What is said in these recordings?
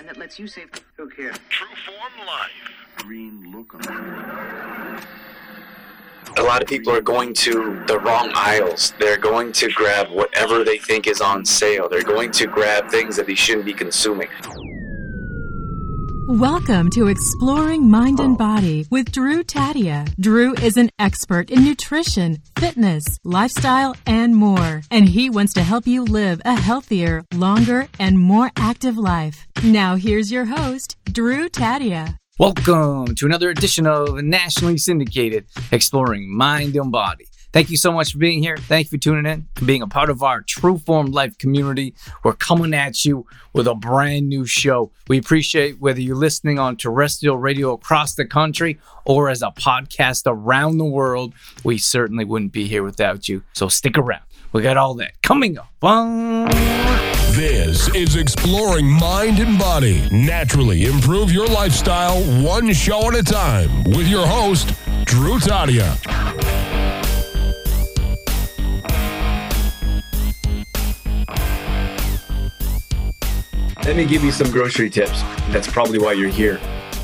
that lets you save. Look here. Trueform Life. Green look on it. A lot of people are going to the wrong aisles. They're going to grab whatever they think is on sale. They're going to grab things that they shouldn't be consuming. Welcome to Exploring Mind and Body with Drew Tadia. Drew is an expert in nutrition, fitness, lifestyle, and more. And he wants to help you live a healthier, longer, and more active life. Now here's your host, Drew Tadia. Welcome to another edition of nationally syndicated Exploring Mind and Body. Thank you so much for being here. Thank you for tuning in and being a part of our Trueform Life community. We're coming at you with a brand new show. We appreciate whether you're listening on terrestrial radio across the country or as a podcast around the world. We certainly wouldn't be here without you. So stick around. We got all that coming up. This is Exploring Mind and Body. Naturally improve your lifestyle one show at a time with your host, Drew Tadia. Let me give you some grocery tips. That's probably why you're here.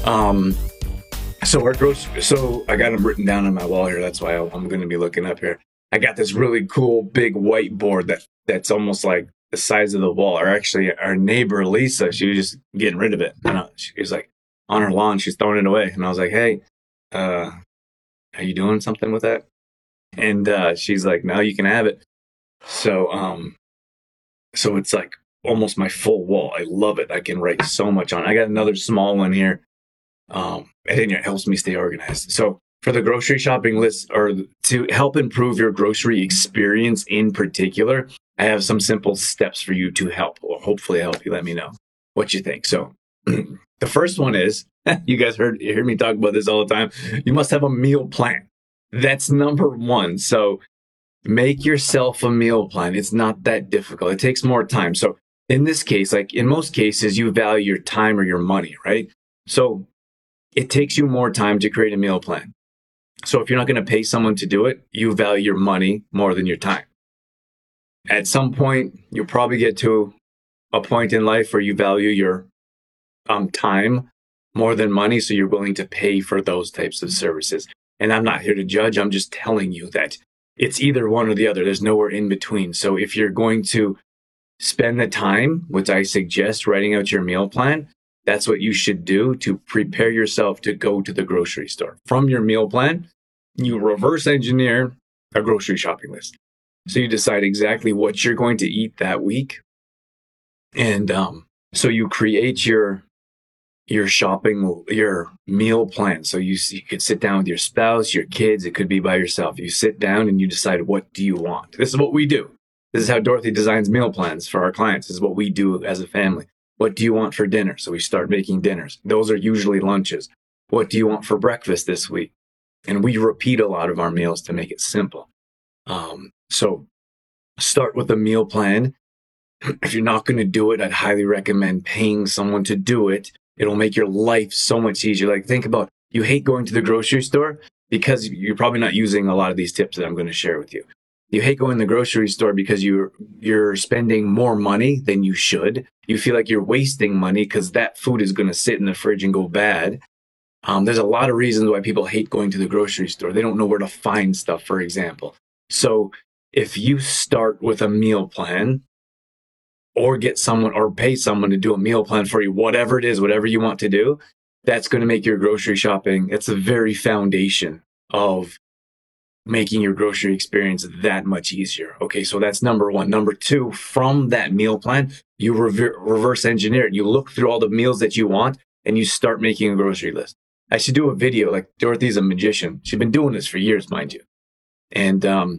So I got them written down on my wall here. That's why I'm going to be looking up here. I got this really cool big whiteboard that's almost like the size of the wall. Or actually, our neighbor Lisa, she was just getting rid of it. She was like on her lawn, she's throwing it away, and I was like, "Hey, are you doing something with that?" And she's like, "No, you can have it." So it's like almost my full wall. I love it. I can write so much on it. I got another small one here. It helps me stay organized. So for the grocery shopping list, or to help improve your grocery experience in particular, I have some simple steps for you to help, or hopefully help you. Let me know what you think. So the first one is, you guys hear me talk about this all the time. You must have a meal plan. That's number one. So make yourself a meal plan. It's not that difficult. It takes more time. So in this case, like in most cases, you value your time or your money, right? So it takes you more time to create a meal plan. So if you're not going to pay someone to do it, you value your money more than your time. At some point, you'll probably get to a point in life where you value your time more than money, so you're willing to pay for those types of services. And I'm not here to judge. I'm just telling you that it's either one or the other. There's nowhere in between. So if you're going to spend the time, which I suggest writing out your meal plan, that's what you should do to prepare yourself to go to the grocery store. From your meal plan, you reverse engineer a grocery shopping list. So you decide exactly what you're going to eat that week. And so you create your meal plan. So you could sit down with your spouse, your kids, it could be by yourself. You sit down and you decide, what do you want? This is what we do. This is how Dorothy designs meal plans for our clients. This is what we do as a family. What do you want for dinner? So we start making dinners. Those are usually lunches. What do you want for breakfast this week? And we repeat a lot of our meals to make it simple. So start with a meal plan. If you're not going to do it, I'd highly recommend paying someone to do it. It'll make your life so much easier. Like, think about, you hate going to the grocery store because you're probably not using a lot of these tips that I'm going to share with you. You hate going to the grocery store because you're spending more money than you should. You feel like you're wasting money because that food is going to sit in the fridge and go bad. There's a lot of reasons why people hate going to the grocery store. They don't know where to find stuff, for example. So if you start with a meal plan, or get someone or pay someone to do a meal plan for you, whatever it is, whatever you want to do, that's going to make your grocery shopping, it's the very foundation of making your grocery experience that much easier. Okay, so that's number one. Number two, from that meal plan, you reverse engineer it. You look through all the meals that you want and you start making a grocery list. I should do a video. Like, Dorothy's a magician. She's been doing this for years, mind you. And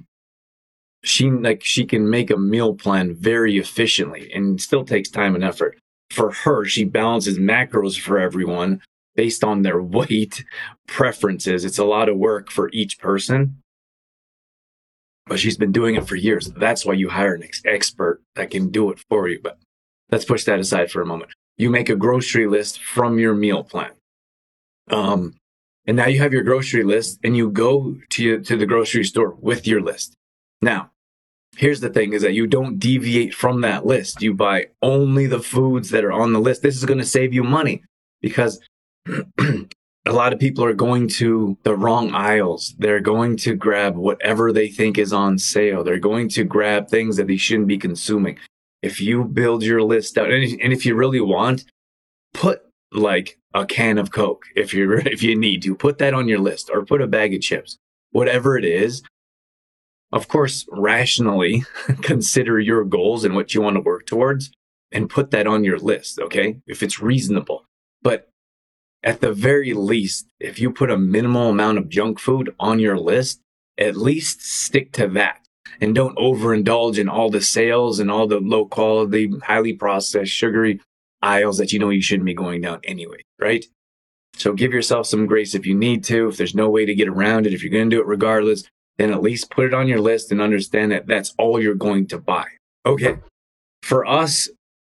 she can make a meal plan very efficiently, and still takes time and effort. For her, she balances macros for everyone based on their weight preferences. It's a lot of work for each person, but she's been doing it for years. That's why you hire an expert that can do it for you. But let's push that aside for a moment. You make a grocery list from your meal plan. And now you have your grocery list, and you go to the grocery store with your list. Now, here's the thing is that you don't deviate from that list. You buy only the foods that are on the list. This is going to save you money because a lot of people are going to the wrong aisles. They're going to grab whatever they think is on sale. They're going to grab things that they shouldn't be consuming. If you build your list out, and if you really want, put like a can of Coke if you need to. Put that on your list, or put a bag of chips. Whatever it is, of course, rationally consider your goals and what you want to work towards and put that on your list, okay? If it's reasonable. But at the very least, if you put a minimal amount of junk food on your list, at least stick to that. And don't overindulge in all the sales and all the low quality, highly processed, sugary aisles that you know you shouldn't be going down anyway, right? So give yourself some grace if you need to. If there's no way to get around it, if you're going to do it regardless, then at least put it on your list and understand that that's all you're going to buy. Okay. For us,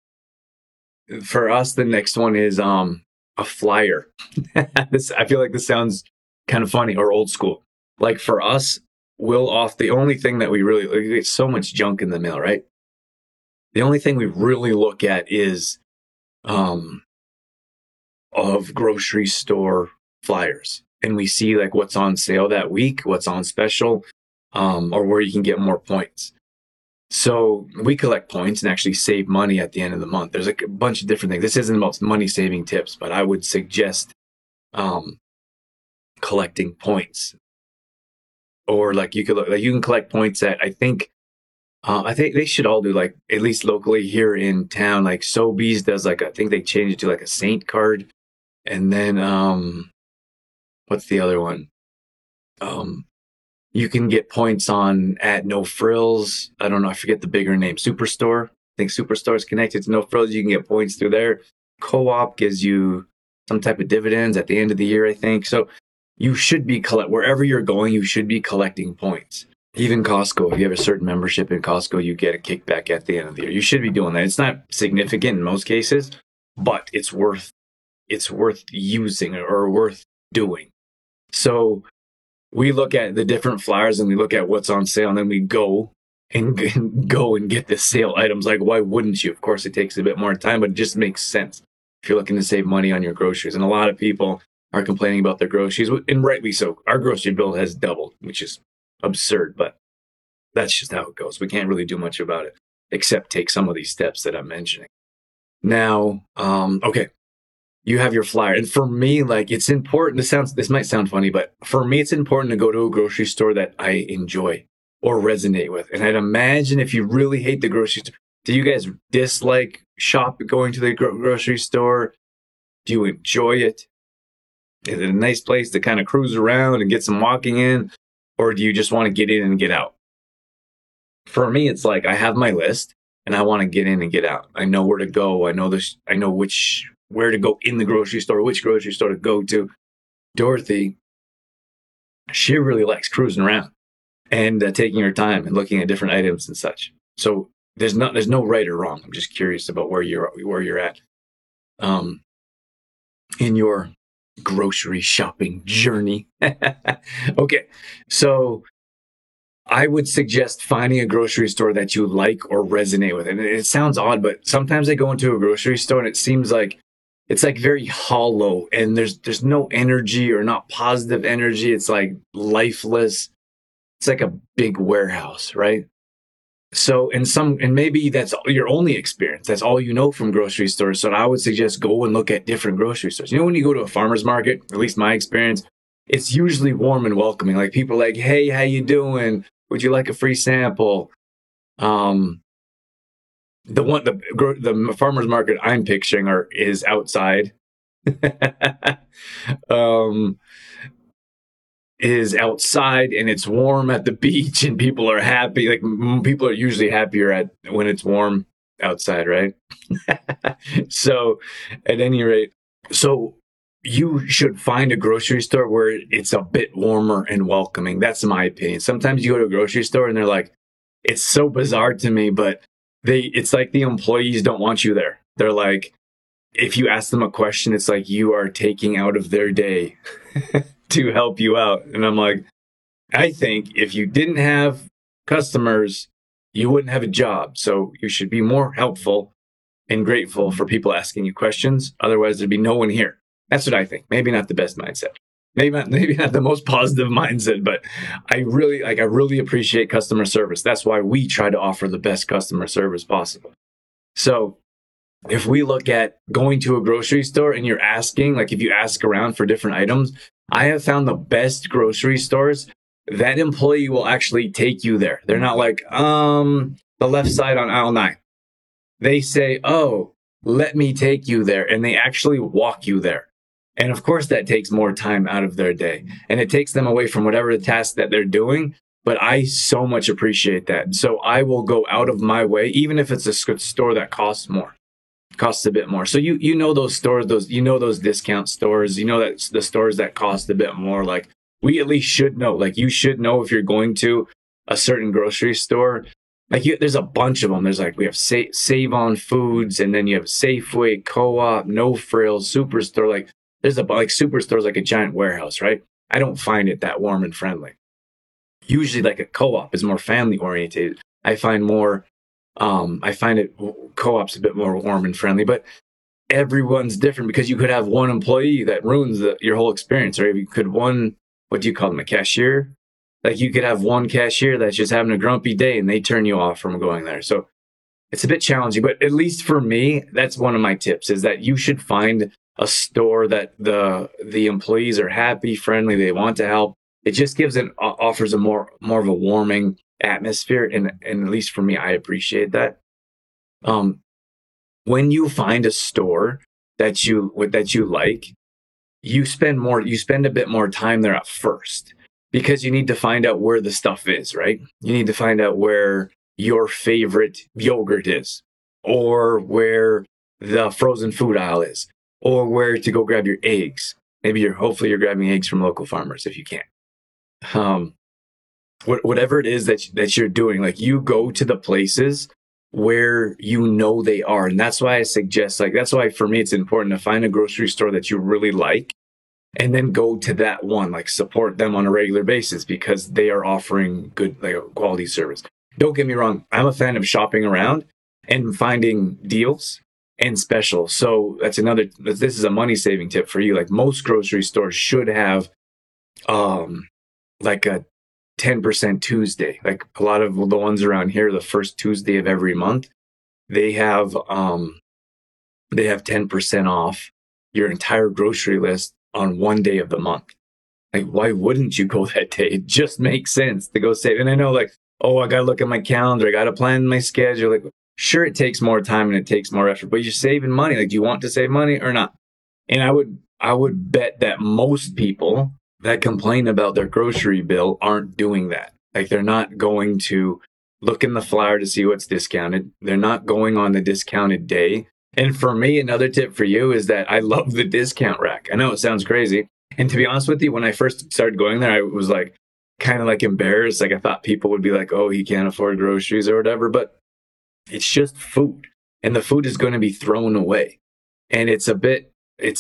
the next one is a flyer. I feel like this sounds kind of funny or old school. Like for us, the only thing that we get so much junk in the mail, right? The only thing we really look at is of grocery store flyers. And we see like what's on sale that week, what's on special, or where you can get more points. So we collect points and actually save money at the end of the month. There's like a bunch of different things. This isn't about money saving tips, but I would suggest collecting points. Or like you can collect points at, I think they should all do like, at least locally here in town, like Sobeys does like, I think they changed it to like a Saint card. And then, what's the other one? You can get points at No Frills. I don't know. I forget the bigger name. Superstore. I think Superstore is connected to No Frills. You can get points through there. Co-op gives you some type of dividends at the end of the year, I think. So you should be wherever you're going, you should be collecting points. Even Costco, if you have a certain membership in Costco, you get a kickback at the end of the year. You should be doing that. It's not significant in most cases, but it's worth using or worth doing. So we look at the different flyers and we look at what's on sale, and then we go and get the sale items. Like, why wouldn't you? Of course, it takes a bit more time, but it just makes sense if you're looking to save money on your groceries. And a lot of people are complaining about their groceries, and rightly so. Our grocery bill has doubled, which is absurd, but that's just how it goes. We can't really do much about it except take some of these steps that I'm mentioning. Now, okay. You have your flyer. And for me, like, it's important. This might sound funny, but for me, it's important to go to a grocery store that I enjoy or resonate with. And I'd imagine if you really hate the grocery store, do you guys dislike going to the grocery store? Do you enjoy it? Is it a nice place to kind of cruise around and get some walking in? Or do you just want to get in and get out? For me, it's like I have my list and I want to get in and get out. I know where to go. I know where to go in the grocery store, which grocery store to go to. Dorothy, she really likes cruising around and taking her time and looking at different items and such. So there's no right or wrong. I'm just curious about where you're at in your grocery shopping journey. Okay, so I would suggest finding a grocery store that you like or resonate with. And it sounds odd, but sometimes I go into a grocery store and it seems like it's like very hollow and there's no energy or not positive energy. It's like lifeless. It's like a big warehouse, right? So, and maybe that's your only experience. That's all you know from grocery stores. So I would suggest go and look at different grocery stores. You know, when you go to a farmer's market, at least my experience, it's usually warm and welcoming. Like people are like, hey, how you doing? Would you like a free sample? The farmer's market I'm picturing is outside. Is outside and it's warm at the beach and people are happy. Like people are usually happier when it's warm outside, right? So at any rate, so you should find a grocery store where it's a bit warmer and welcoming. That's my opinion. Sometimes you go to a grocery store and they're like, it's so bizarre to me, but it's like the employees don't want you there. They're like, if you ask them a question, it's like you are taking out of their day to help you out. And I'm like, I think if you didn't have customers, you wouldn't have a job. So you should be more helpful and grateful for people asking you questions. Otherwise, there'd be no one here. That's what I think. Maybe not the best mindset. Maybe not the most positive mindset, but I really appreciate customer service. That's why we try to offer the best customer service possible. So if we look at going to a grocery store and you're asking, like if you ask around for different items, I have found the best grocery stores, that employee will actually take you there. They're not like, the left side on aisle 9. They say, oh, let me take you there. And they actually walk you there. And of course, that takes more time out of their day and it takes them away from whatever the task that they're doing. But I so much appreciate that. So I will go out of my way, even if it's a store that costs a bit more. So you know those stores, those discount stores, that the stores that cost a bit more, like we at least should know, like you should know if you're going to a certain grocery store. Like there's a bunch of them. There's like, we have Save On Foods, and then you have Safeway, Co-op, No Frills, Superstore. Like there's Superstore's like a giant warehouse, right? I don't find it that warm and friendly. Usually like a Co-op is more family oriented. I find Co-op's a bit more warm and friendly, but everyone's different because you could have one employee that ruins your whole experience, or you could what do you call them, a cashier? Like you could have one cashier that's just having a grumpy day and they turn you off from going there. So it's a bit challenging, but at least for me, that's one of my tips, is that you should find a store that the employees are happy, friendly, they want to help. It just offers a more of a warming atmosphere, and at least for me, I appreciate that. When you find a store that you like, you spend a bit more time there at first, because you need to find out where the stuff is, right? You need to find out where your favorite yogurt is, or where the frozen food aisle is, or where to go grab your eggs. Hopefully you're grabbing eggs from local farmers if you can. Whatever it is that you're doing, like you go to the places where they are. And that's why I suggest, that's why for me, it's important to find a grocery store that you really like and then go to that one, like support them on a regular basis because they are offering good, quality service. Don't get me wrong. I'm a fan of shopping around and finding deals and specials. So this is a money saving tip for you. Like most grocery stores should have, like a 10% Tuesday. Like a lot of the ones around here, the first Tuesday of every month, they have 10% off your entire grocery list on one day of the month. Like, why wouldn't you go that day? It just makes sense to go save. And I know, I got to look at my calendar. I got to plan my schedule. Like, sure, it takes more time and it takes more effort, but you're saving money. Like, do you want to save money or not? And I would bet that most people that complain about their grocery bill aren't doing that. Like, they're not going to look in the flyer to see what's discounted. They're not going on the discounted day. And for me, another tip for you is that I love the discount rack. I know it sounds crazy. And to be honest with you, when I first started going there, I was kind of embarrassed. I thought people would be like, oh, he can't afford groceries or whatever. But it's just food. And the food is going to be thrown away. And it's a bit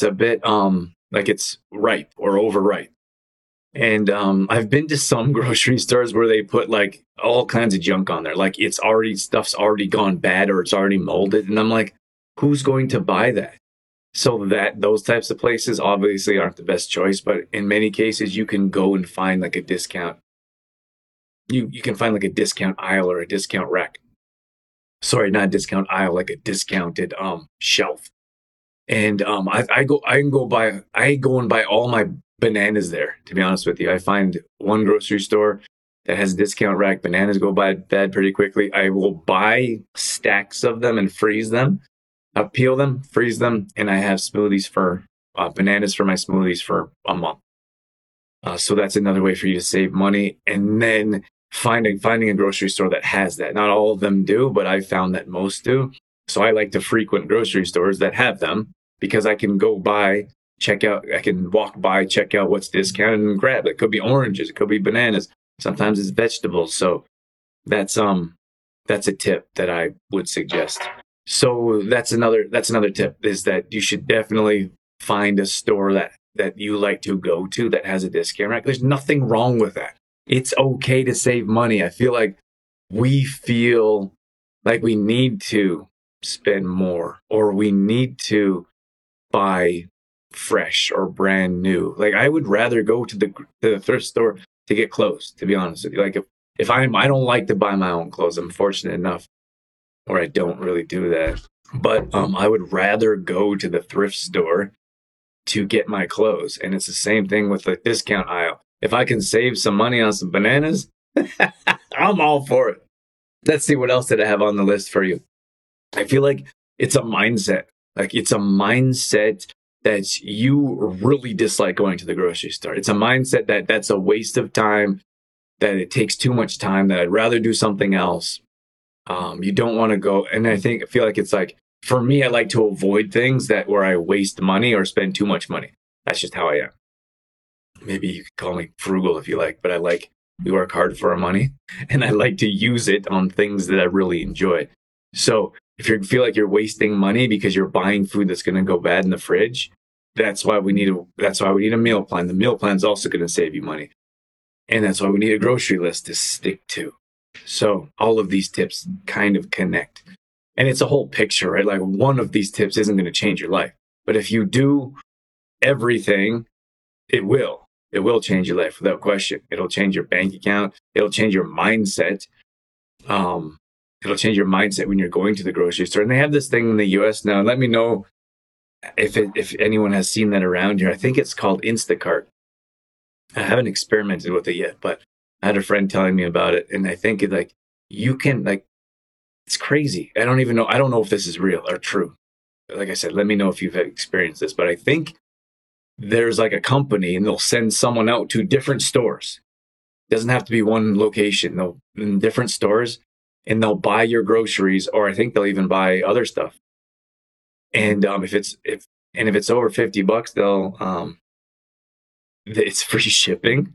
like it's ripe or overripe. And I've been to some grocery stores where they put all kinds of junk on there. Like stuff's already gone bad or it's already molded. And I'm like, who's going to buy that? So those types of places obviously aren't the best choice, but in many cases you can go and find a discount. You can find a discount aisle or a discount rack. Sorry, not a discount aisle, like a discounted shelf. And I go and buy all my bananas there, to be honest with you. I find one grocery store that has a discount rack. Bananas go bad pretty quickly. I will buy stacks of them and freeze them. I'll peel them, freeze them, and I have smoothies for bananas for my smoothies for a month. So that's another way for you to save money. And then finding a grocery store that has that. Not all of them do, but I've found that most do. So I like to frequent grocery stores that have them because I can go by, check out, I can walk by, check out what's discounted and grab it. It could be oranges, it could be bananas. Sometimes it's vegetables. So that's a tip that I would suggest. So that's another tip, is that you should definitely find a store that you like to go to that has a discount rack. There's nothing wrong with that. It's okay to save money. I feel like we feel like we need to spend more, or we need to buy fresh or brand new. Like, I would rather go to the thrift store to get clothes, to be honest with you. Like, if I don't like to buy my own clothes, I'm fortunate enough, or I don't really do that. But I would rather go to the thrift store to get my clothes. And it's the same thing with the discount aisle. If I can save some money on some bananas, I'm all for it. Let's see, what else did I have on the list for you? I feel like it's a mindset. Like, it's a mindset that you really dislike going to the grocery store. It's a mindset that that's a waste of time, that it takes too much time, that I'd rather do something else. You don't want to go. And I feel like it's like, for me, I like to avoid things where I waste money or spend too much money. That's just how I am. Maybe you could call me frugal if you like, but we work hard for our money, and I like to use it on things that I really enjoy. So if you feel like you're wasting money because you're buying food that's going to go bad in the fridge, that's why we need a meal plan. The meal plan is also going to save you money. And that's why we need a grocery list to stick to. So all of these tips kind of connect. And it's a whole picture, right? Like, one of these tips isn't going to change your life. But if you do everything, it will change your life without question. It'll change your bank account. It'll change your mindset. It'll change your mindset when you're going to the grocery store. And they have this thing in the US now. Let me know if anyone has seen that around here. I think it's called Instacart. I haven't experimented with it yet, but I had a friend telling me about it. And I think you can, it's crazy. I don't know if this is real or true. Like I said, let me know if you've experienced this, but I think there's like a company, and they'll send someone out to different stores. It doesn't have to be one location. They'll in different stores, and they'll buy your groceries, or I think they'll even buy other stuff. And if it's over $50, it's free shipping.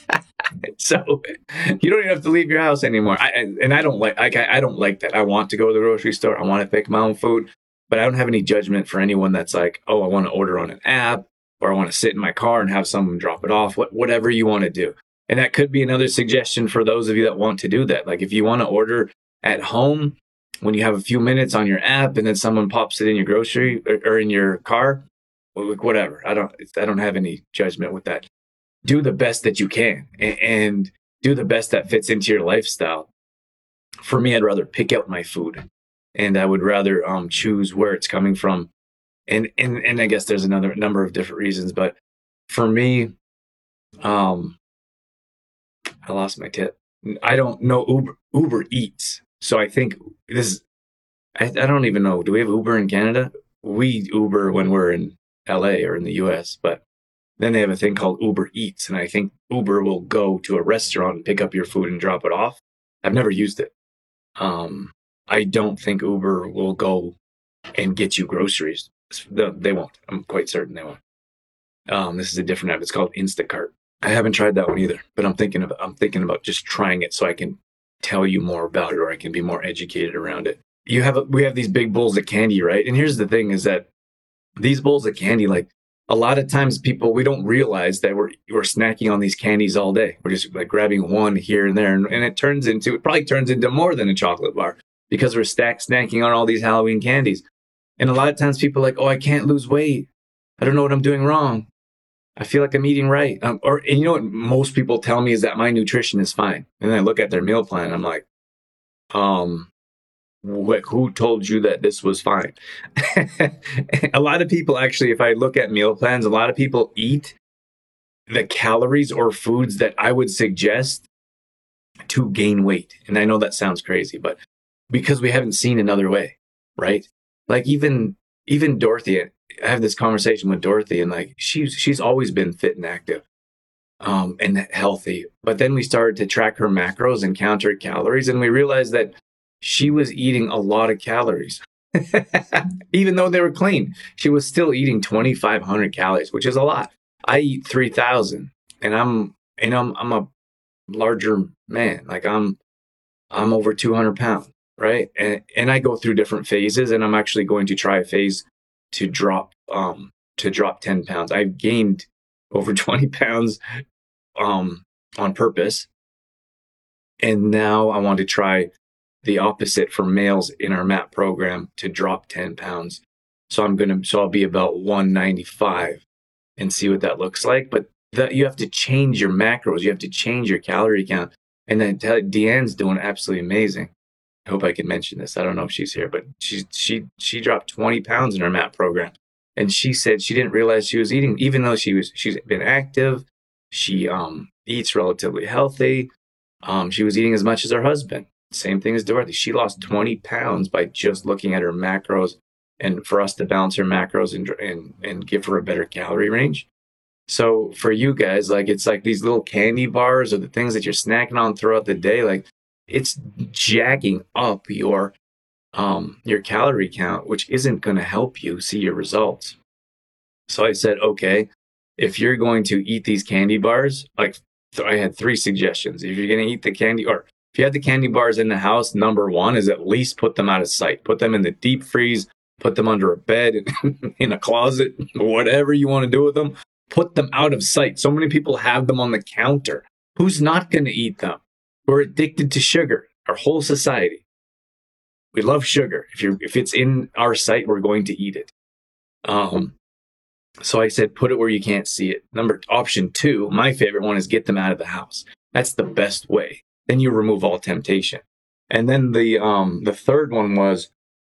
So you don't even have to leave your house anymore. I don't like that. I want to go to the grocery store. I want to pick my own food, but I don't have any judgment for anyone that's like, oh, I want to order on an app, or I want to sit in my car and have someone drop it off. Whatever you want to do. And that could be another suggestion for those of you that want to do that. Like, if you want to order at home when you have a few minutes on your app, and then someone pops it in your grocery or in your car, whatever. I don't have any judgment with that. Do the best that you can, and do the best that fits into your lifestyle. For me, I'd rather pick out my food, and I would rather choose where it's coming from. And I guess there's another number of different reasons, but for me, I lost my tip. I don't know Uber Eats. So I think I don't even know. Do we have Uber in Canada? We Uber when we're in LA or in the US, but then they have a thing called Uber Eats. And I think Uber will go to a restaurant and pick up your food and drop it off. I've never used it. I don't think Uber will go and get you groceries. They won't. I'm quite certain they won't. This is a different app. It's called Instacart. I haven't tried that one either, but I'm thinking about just trying it so I can tell you more about it, or I can be more educated around it. We have these big bowls of candy, right? And here's the thing is that these bowls of candy, like, a lot of times we don't realize that we're snacking on these candies all day. We're just like grabbing one here and there. And it probably turns into more than a chocolate bar, because we're snacking on all these Halloween candies. And a lot of times people are like, oh, I can't lose weight. I don't know what I'm doing wrong. I feel like I'm eating right. And you know what most people tell me is that my nutrition is fine. And then I look at their meal plan and I'm like, who told you that this was fine? A lot of people actually, if I look at meal plans, a lot of people eat the calories or foods that I would suggest to gain weight. And I know that sounds crazy, but because we haven't seen another way, right? Like even Dorothy, I have this conversation with Dorothy, and like she's always been fit and active, and healthy. But then we started to track her macros and count her calories, and we realized that she was eating a lot of calories. Even though they were clean, she was still eating 2,500 calories, which is a lot. I eat 3,000, and I'm a larger man. Like I'm over 200 pounds, right? And I go through different phases, and I'm actually going to try a phase to drop 10 pounds. I've gained over 20 pounds on purpose. And now I want to try the opposite for males in our MAP program to drop 10 pounds. So I'll be about 195 and see what that looks like. But you have to change your macros. You have to change your calorie count. And then Deanne's doing absolutely amazing. I hope I can mention this. I don't know if she's here, but she dropped 20 pounds in her MAP program. And she said she didn't realize she was eating, even though she's been active. She eats relatively healthy. She was eating as much as her husband. Same thing as Dorothy. She lost 20 pounds by just looking at her macros, and for us to balance her macros and give her a better calorie range. So for you guys, like, it's like these little candy bars or the things that you're snacking on throughout the day, like, it's jacking up your calorie count, which isn't going to help you see your results. So I said, okay, if you're going to eat these candy bars, like, I had 3 suggestions. If you're going to eat the candy, or if you have the candy bars in the house, number 1 is at least put them out of sight. Put them in the deep freeze, put them under a bed, in a closet, whatever you want to do with them. Put them out of sight. So many people have them on the counter. Who's not going to eat them? We're addicted to sugar, our whole society. We love sugar. If it's in our sight, we're going to eat it. So I said, put it where you can't see it. Option 2, my favorite one, is get them out of the house. That's the best way. Then you remove all temptation. And then the third one was,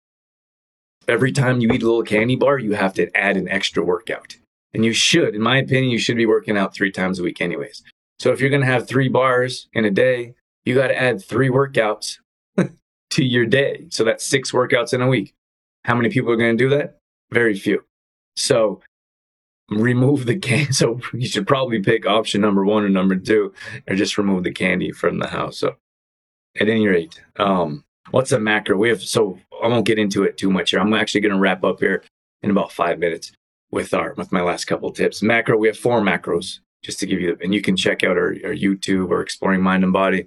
every time you eat a little candy bar, you have to add an extra workout. And you should, in my opinion, you should be working out 3 times a week anyways. So if you're going to have 3 bars in a day, you got to add 3 workouts to your day. So that's 6 workouts in a week. How many people are going to do that? Very few. So remove the candy. So you should probably pick option number 1 or number 2, or just remove the candy from the house. So at any rate, what's a macro? So I won't get into it too much here. I'm actually going to wrap up here in about 5 minutes with my last couple tips. Macro, we have 4 macros, just to give you, and you can check out our YouTube or Exploring Mind and Body.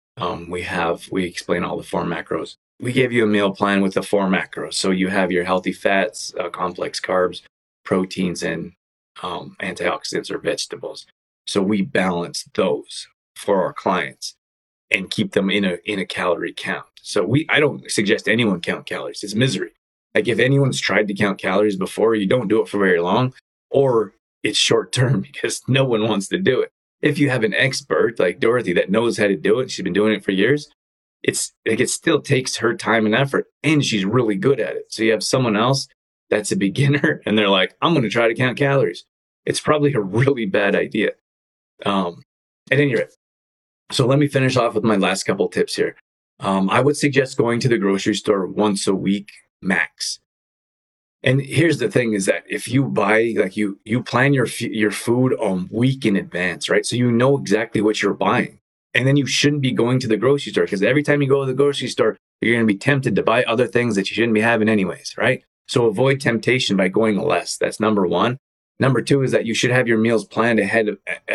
We explain all the 4 macros. We gave you a meal plan with the 4 macros. So you have your healthy fats, complex carbs, proteins, and antioxidants or vegetables. So we balance those for our clients and keep them in a calorie count. So I don't suggest anyone count calories. It's misery. Like, if anyone's tried to count calories before, you don't do it for very long, or it's short term because no one wants to do it. If you have an expert like Dorothy that knows how to do it, she's been doing it for years, it still takes her time and effort, and she's really good at it. So you have someone else that's a beginner and they're like, I'm going to try to count calories. It's probably a really bad idea. At any rate, so let me finish off with my last couple tips here. I would suggest going to the grocery store once a week max. And here's the thing, is that if you buy, like, you plan your food a week in advance, right? So you know exactly what you're buying. And then you shouldn't be going to the grocery store, because every time you go to the grocery store, you're going to be tempted to buy other things that you shouldn't be having anyways, right? So avoid temptation by going less. That's number 1. Number 2 is that you should have your meals planned ahead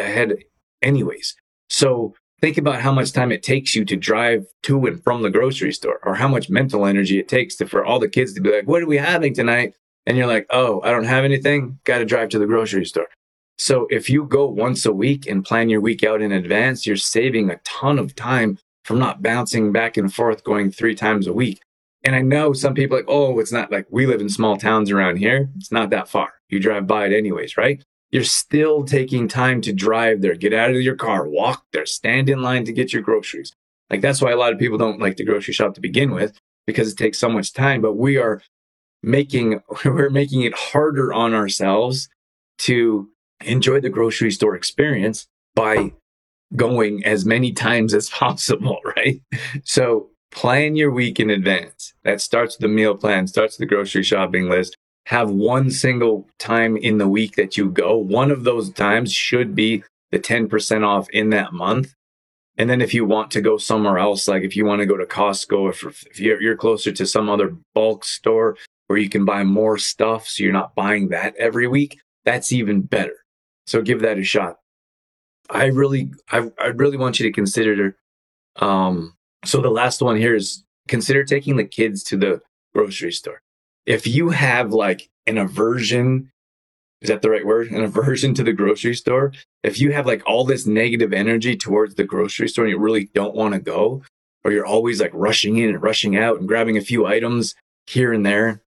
anyways. So think about how much time it takes you to drive to and from the grocery store, or how much mental energy it takes for all the kids to be like, what are we having tonight? And you're like, oh, I don't have anything. Got to drive to the grocery store. So if you go once a week and plan your week out in advance, you're saving a ton of time from not bouncing back and forth going 3 times a week. And I know some people are like, oh, it's not, like, we live in small towns around here. It's not that far. You drive by it anyways, right? You're still taking time to drive there, get out of your car, walk there, stand in line to get your groceries. Like, that's why a lot of people don't like to grocery shop to begin with, because it takes so much time. But we're making it harder on ourselves to enjoy the grocery store experience by going as many times as possible, right? So plan your week in advance. That starts with the meal plan, starts with the grocery shopping list. Have one single time in the week that you go. One of those times should be the 10% off in that month. And then if you want to go somewhere else, like if you want to go to Costco, if you're closer to some other bulk store where you can buy more stuff, so you're not buying that every week, that's even better. So give that a shot. I really want you to consider. So the last one here is consider taking the kids to the grocery store. If you have like an aversion is that the right word? An aversion to the grocery store. If you have like all this negative energy towards the grocery store and you really don't want to go, or you're always like rushing in and rushing out and grabbing a few items here and there,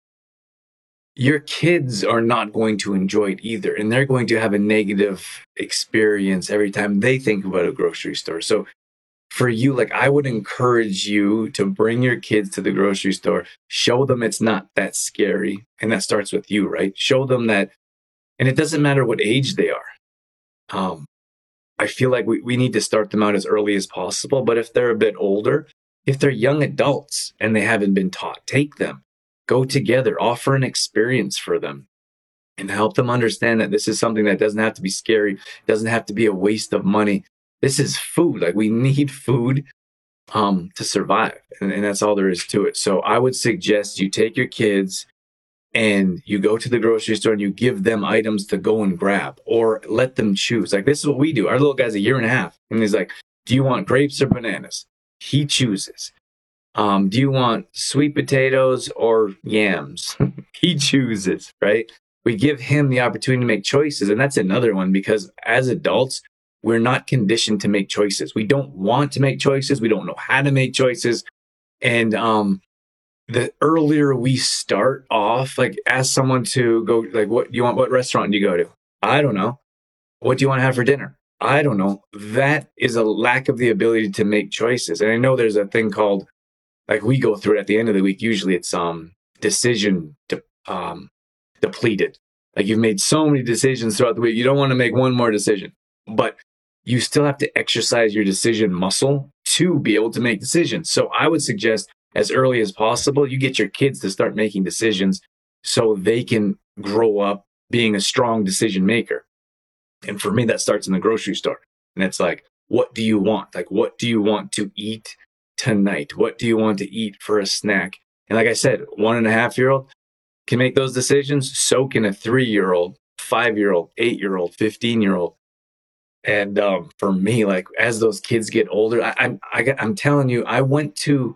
your kids are not going to enjoy it either. And they're going to have a negative experience every time they think about a grocery store. So for you, like, I would encourage you to bring your kids to the grocery store, show them it's not that scary. And that starts with you, right? Show them that, and it doesn't matter what age they are. I feel like we need to start them out as early as possible. But if they're a bit older, if they're young adults and they haven't been taught, take them, go together, offer an experience for them, and help them understand that this is something that doesn't have to be scary, doesn't have to be a waste of money. This is food. Like, we need food to survive. And that's all there is to it. So I would suggest you take your kids and you go to the grocery store and you give them items to go and grab, or let them choose. Like, this is what we do. Our little guy's 1.5 years. And he's like, do you want grapes or bananas? He chooses. Do you want sweet potatoes or yams? He chooses, right? We give him the opportunity to make choices. And that's another one, because as adults, we're not conditioned to make choices. We don't want to make choices. We don't know how to make choices. And the earlier we start off, like, ask someone to go, like, what do you want? What restaurant do you go to? I don't know. What do you want to have for dinner? I don't know. That is a lack of the ability to make choices. And I know there's a thing called, like, we go through it at the end of the week. Usually it's decision depleted. Like, you've made so many decisions throughout the week. You don't want to make one more decision, but you still have to exercise your decision muscle to be able to make decisions. So I would suggest, as early as possible, you get your kids to start making decisions so they can grow up being a strong decision maker. And for me, that starts in the grocery store. And it's like, what do you want? Like, what do you want to eat tonight? What do you want to eat for a snack? And like I said, 1.5-year-old can make those decisions. So can a 3-year-old, 5-year-old, 8-year-old, 15-year-old. And for me, like, as those kids get older, I'm telling you, I went to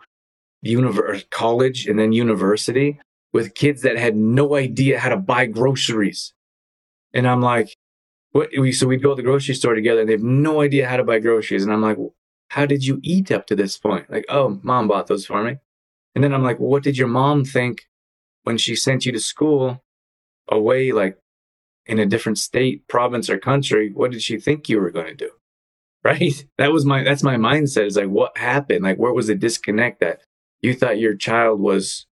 college and then university with kids that had no idea how to buy groceries. And I'm like, so we'd go to the grocery store together and they have no idea how to buy groceries. And I'm like, how did you eat up to this point? Like, oh, mom bought those for me. And then I'm like, well, what did your mom think when she sent you to school away, like in a different state, province, or country? What did she think you were going to do? Right? That's my mindset. It's like, what happened? Like, where was the disconnect that you thought your child was,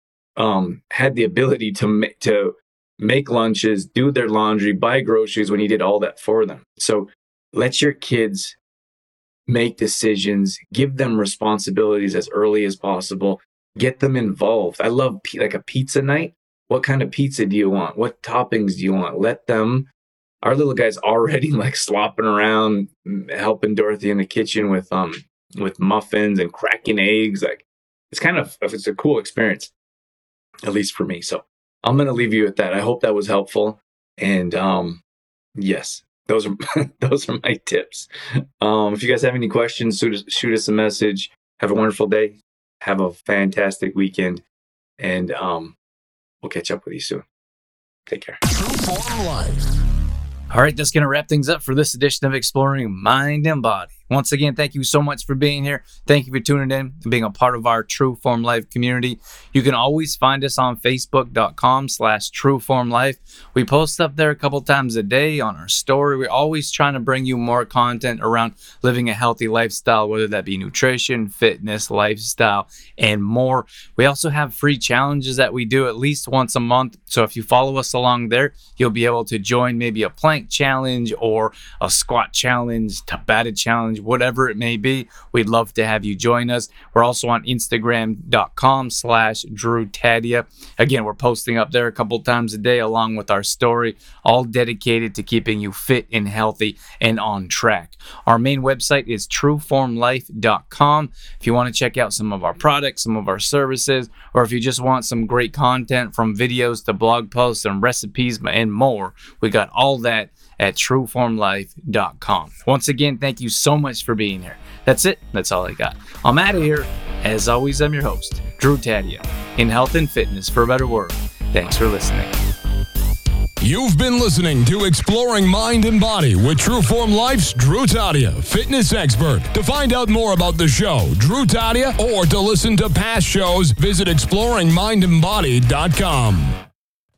had the ability to make lunches, do their laundry, buy groceries when you did all that for them? So let your kids make decisions, give them responsibilities as early as possible, get them involved. I love like a pizza night. What kind of pizza do you want? What toppings do you want? Let them, our little guy's already like slopping around, helping Dorothy in the kitchen with muffins and cracking eggs. Like, it's a cool experience, at least for me. So I'm going to leave you with that. I hope that was helpful. And yes, those are my tips. If you guys have any questions, shoot us a message. Have a wonderful day. Have a fantastic weekend. And we'll catch up with you soon. Take care. True Form Life. All right, that's going to wrap things up for this edition of Exploring Mind and Body. Once again, thank you so much for being here. Thank you for tuning in and being a part of our True Form Life community. You can always find us on Facebook.com/TrueFormLife. We post up there a couple times a day on our story. We're always trying to bring you more content around living a healthy lifestyle, whether that be nutrition, fitness, lifestyle, and more. We also have free challenges that we do at least once a month. So if you follow us along there, you'll be able to join maybe a plank challenge or a squat challenge, Tabata challenge, whatever it may be. We'd love to have you join us. We're also on Instagram.com/DrewTadia. Again, we're posting up there a couple times a day along with our story, all dedicated to keeping you fit and healthy and on track. Our main website is TrueFormLife.com. If you want to check out some of our products, some of our services, or if you just want some great content from videos to blog posts and recipes and more, we got all that at TrueFormLife.com. Once again, thank you so much for being here. That's it. That's all I got. I'm out of here. As always, I'm your host, Drew Tadia, in health and fitness for a better world. Thanks for listening. You've been listening to Exploring Mind and Body with Trueform Life's Drew Tadia, fitness expert. To find out more about the show, Drew Tadia, or to listen to past shows, visit exploringmindandbody.com.